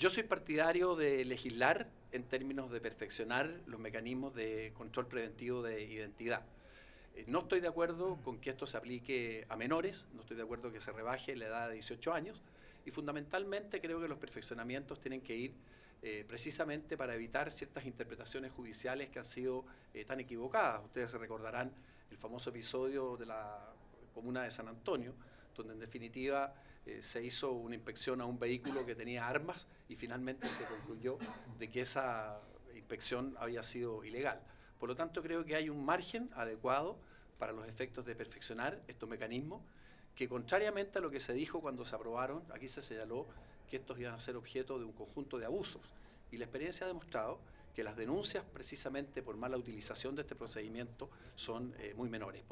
Yo soy partidario de legislar en términos de perfeccionar los mecanismos de control preventivo de identidad. No estoy de acuerdo con que esto se aplique a menores, no estoy de acuerdo que se rebaje la edad de 18 años y fundamentalmente creo que los perfeccionamientos tienen que ir precisamente para evitar ciertas interpretaciones judiciales que han sido tan equivocadas. Ustedes se recordarán el famoso episodio de la comuna de San Antonio, donde en definitiva se hizo una inspección a un vehículo que tenía armas y finalmente se concluyó de que esa inspección había sido ilegal. Por lo tanto, creo que hay un margen adecuado para los efectos de perfeccionar estos mecanismos, que contrariamente a lo que se dijo cuando se aprobaron, aquí se señaló que estos iban a ser objeto de un conjunto de abusos. Y la experiencia ha demostrado que las denuncias precisamente por mala utilización de este procedimiento son muy menores.